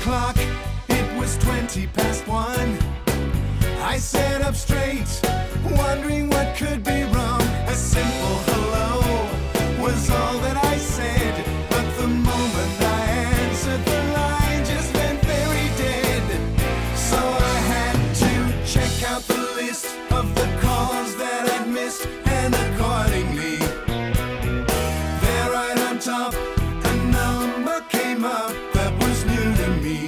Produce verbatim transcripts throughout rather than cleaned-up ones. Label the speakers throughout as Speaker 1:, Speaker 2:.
Speaker 1: clock, it was twenty past one. I sat up straight, wondering what could be wrong. A simple hello was all that I said, but the moment I answered, the line just went very dead. So I had to check out the list of the calls that I'd missed, and accordingly, there right on top, a number came up that was new to me.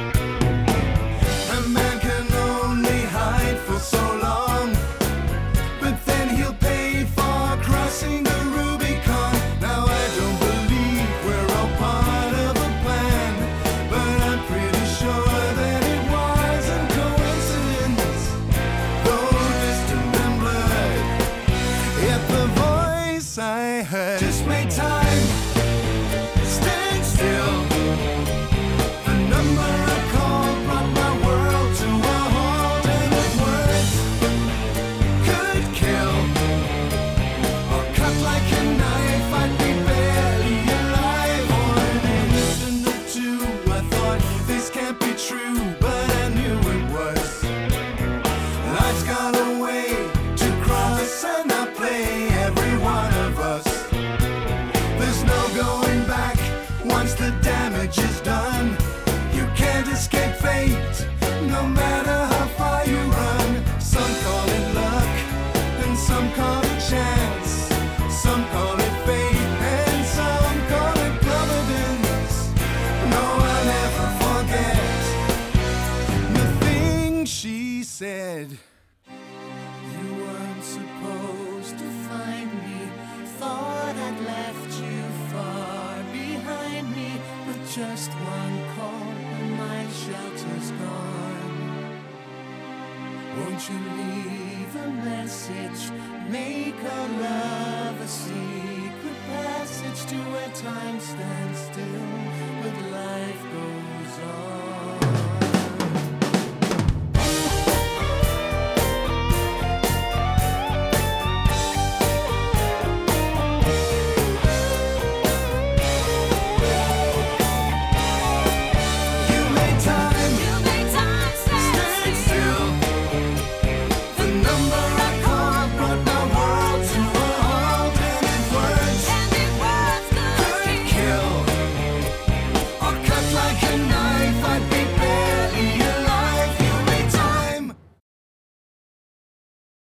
Speaker 1: A man can only hide for so long, but then he'll pay for crossing the Rubicon. Now I don't believe we're all part of a plan, but I'm pretty sure that it wasn't coincidence, though distant and blurred. Yet the voice I heard just made time stand still. The number I called brought my world to a halt, and if words could kill or cut like a knife, I'd be barely alive. For an instant or two, I thought this can't be true, but I knew it was. Life's got a way to cross and outplay every one of us. There's no going back once the damage is done. You can't escape fate, no matter how far you run. Some call it luck, and some call it chance. Some call it fate, and some call it providence. No, I'll never forget the thing she said. You weren't supposed to find me. Thought I'd left you far behind me. With just one call and my shelter's gone. Won't you leave a message? Make our love a secret passage to where time stands still, but